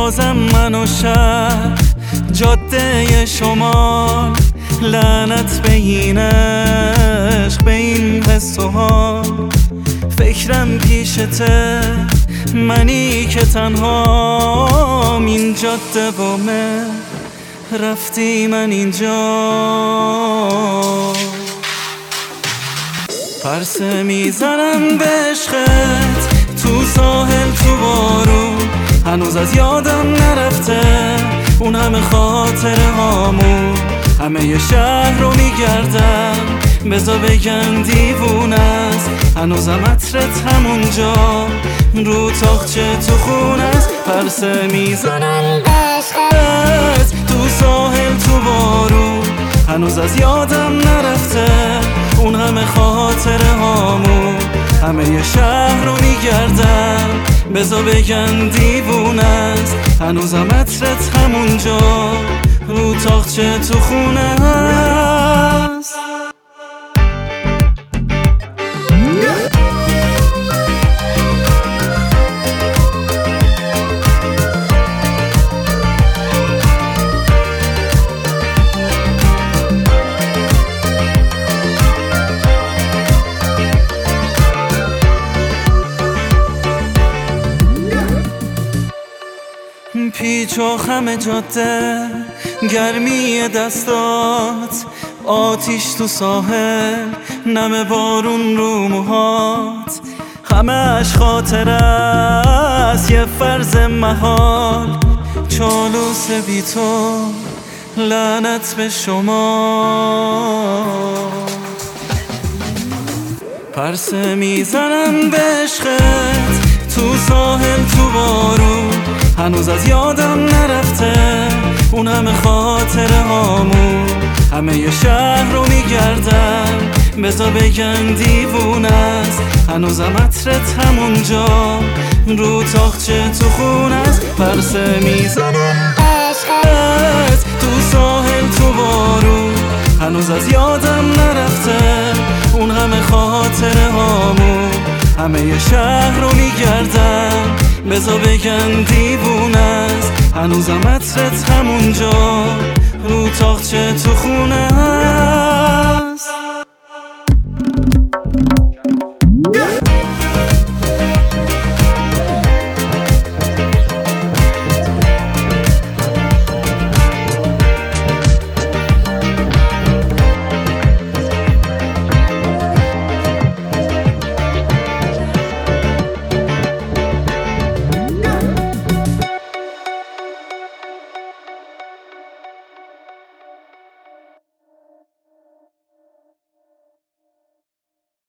بازم من و شهر جاده شمال، لعنت به این عشق، به این حس و حال. فکرم پیشته، منی که تنهام این جاده با من رفتی من اینجا. پرسه میزنم به عشقت تو ساحل تو بارون، هنوز از یادم نرفته اون همه خاطره هامون. همه ی شهر رو میگردم بذار بگن دیوونه است، هنوزم عطرت همونجا رو تاقچه تو خونه است. پرسه میزنم به عشقت تو ساحل تو بارون، هنوز از یادم نرفته اون همه خاطره هامون. همه ی شهر رو میگردم بذار بگن دیوونه است، هنوزم عطرت همونجا رو تاقچه تو خونه است. پیچ و خم جاده، گرمی دستات، آتیش تو ساحل، نم بارون رو موهات. همش خاطره است یه فرض محال، چالوس بی تو لعنت به شما. پرسه میزنم به عشقت تو ساحل تو بارون، هنوز از یادم نرفته اون همه خاطره هامون. همه ی شهر رو میگردم بذار بگن دیوونه است، هنوزم عطرت همونجا رو تاقچه تو خونه است. پرسه میزنم عشقت تو ساحل تو بارون، هنوز از یادم نرفته اون همه خاطره هامون. همه ی شهر رو میگردم بذار بگن دیوونه است، هنوزم عطرت همونجا رو تاقچه تو خونه است.